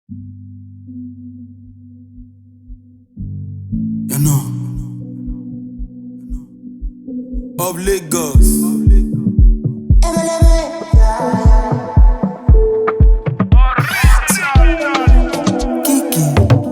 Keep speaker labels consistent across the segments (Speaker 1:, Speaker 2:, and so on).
Speaker 1: You know, of Lagos. Kiki.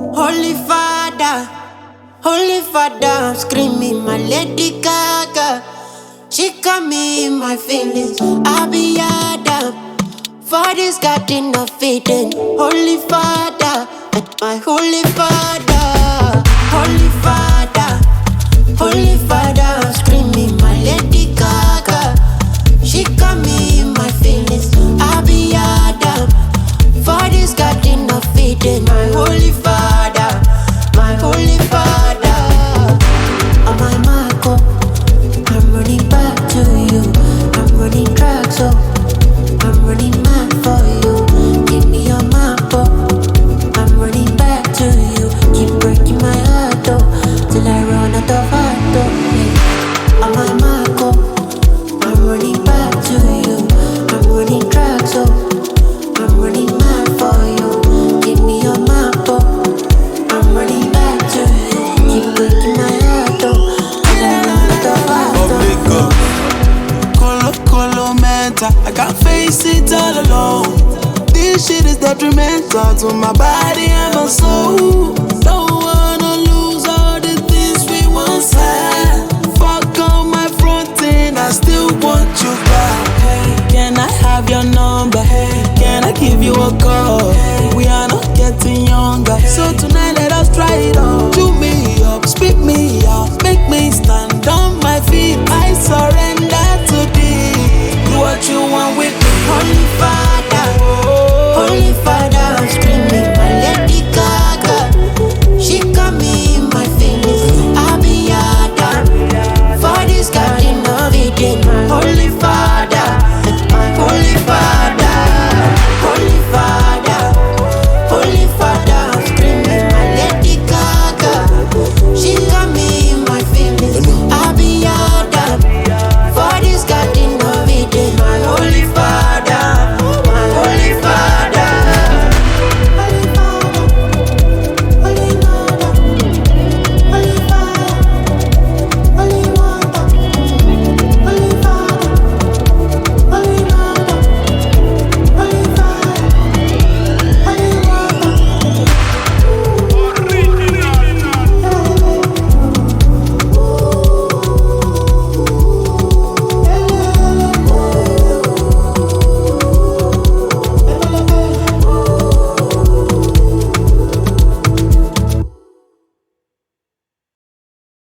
Speaker 2: Holy Father, I'm screaming my Lady Gaga. She got me in my feelings. I be Adam. For this garden of Eden. Holy Father, my Holy Father. Holy Father, Holy Father, I'm screaming my Lady Gaga. She got me in my feelings. I be Adam. For this garden of Eden. My Holy Father, my Holy Father. On my Marco, I'm running back to you. I'm running tracks, so I'm running mad for you. Give me your map, oh. I'm running back to you. Keep breaking my heart, oh, till I run out of heart, oh. On my Marco, I'm running back to you. I'm running tracks, so I'm running mad for you. Give me your map, oh. I'm running back to you. Keep breaking my heart, oh, till I run out of heart,
Speaker 1: Of
Speaker 2: oh.
Speaker 1: Lagos.
Speaker 3: Colo mental, I can't face it all alone. This shit is detrimental to my body and my soul. Don't wanna lose all the things we once had. Fuck on my front end, I still want you back. Hey, can I have your number? Hey, can I give you a call?